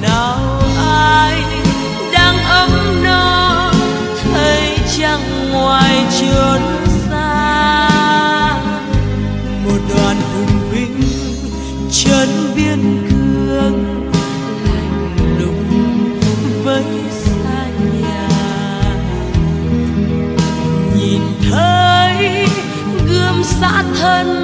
nào ai đang ấm no thấy chăng ngoài chốn xa, một đoàn hùng binh chân biên cương lạnh lùng với xa nhà. Nhìn thấy gươm xã thân